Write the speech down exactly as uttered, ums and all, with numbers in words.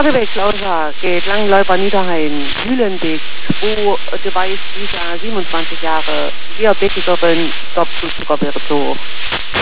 Arrivé Klauser geht Langläufer Niederhain, Mühlenbeek, wo dabei ist dieser siebenundzwanzig Jahre Diabetikerin, Stop-Blutzuckerwerte zu hoch.